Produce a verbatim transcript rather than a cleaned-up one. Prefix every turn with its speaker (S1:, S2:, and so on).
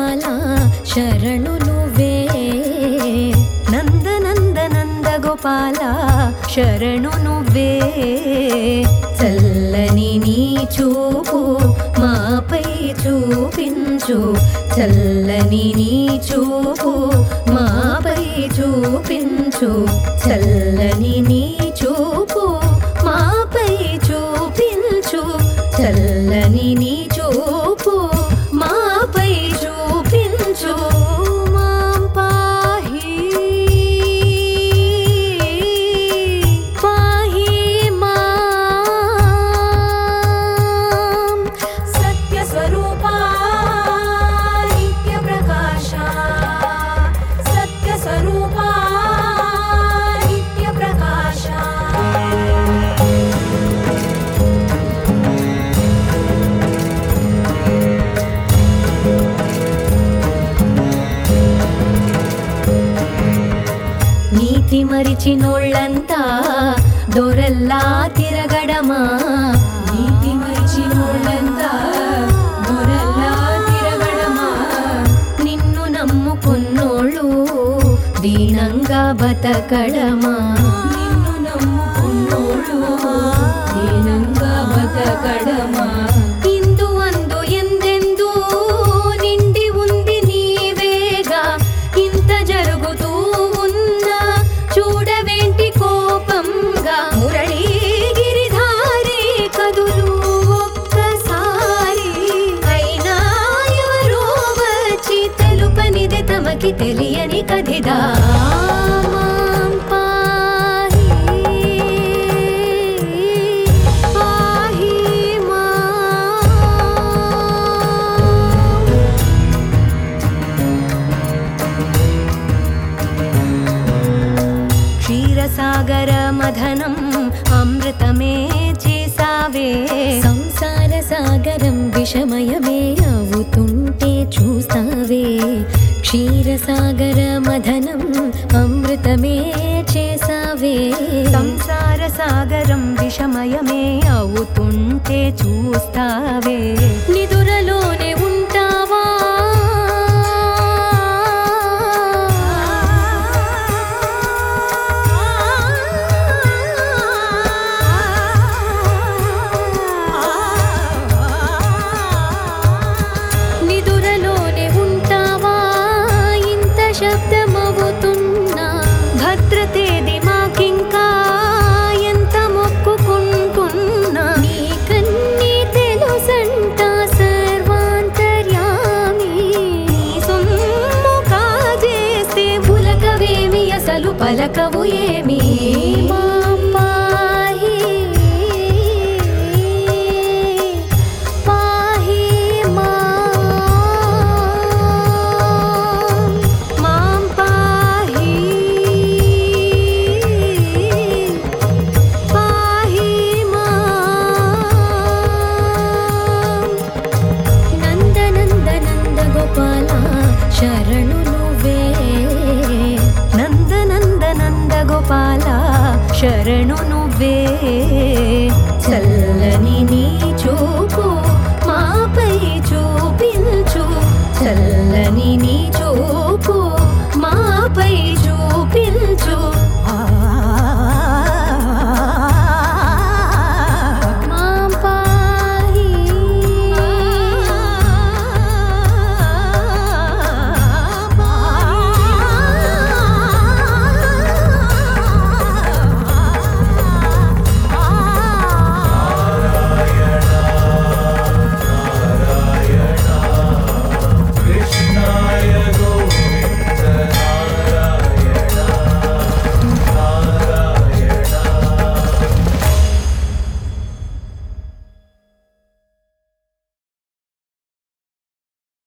S1: గోపాల శరణు నువ్వే నందనంద నంద గోపాల శరణు నువ్వే చల్లని నీ చూపు మాపై చూపించు చల్లని నీ చూపు మాపై చూపించు చల్లని నీ చూపు మాపై చూపించు చల్లని నీ చూపు మాపై చూపించు మాం పాహి పాహి మాం సత్య స్వరూపా నిత్య ప్రకాశ సత్య స్వరూపా నిత్య ప్రకాశ నీతి మరిచినోళ్ళంతా దొరల్లా తిరగడమా నీతి మరిచినోళ్ళంతా దొరల్లా తిరగడమా నిన్ను నమ్ముకున్నోళ్ళు దీనంగా బతకడమా నిన్ను నమ్ముకున్నోళ్ళు దీనంగా బతకడమా ఇందు అందు ఎందెందు నిండి ఉంది నీవేగా ఇంత జరుగుతూ ఉన్నా చూడవేంటి కోపంగా మురళీగిరిధారి కదులు ఒక్కసారి అయినా ఎవరో వచ్చి తెలుపనిది తమకి తెలియని కథిదా మాం పాహి పాహి మాం క్షీరసాగర మథనం అమృతమే చేసావే సంసార సాగరం విషమయమే అవుతుంటే చూస్తావే క్షీరసాగర మథనం అమృతమే చేసావే సంసార సాగరం విషమయమే అవుతుంటే చూస్తావే నిదురలోనే ఉంటావా నిదురలోనే ఉంటావా ఇంత శబ్దమవుతున్నా భద్రతేది మాకింకా ఎంత మొక్కుకుంటున్నా నీకన్నీ తెలుసంట సర్వాంతర్యామి నీ సొమ్ము కాజేస్తే పులకవేమి అసలు పలకవు ఏమి మాం పాహి పాహి మాం మాం పాహి పాహి మాం నందనంద నంద గోపాల శరణు నువ్వే నందనంద నంద గోపాల శరణు నువ్వే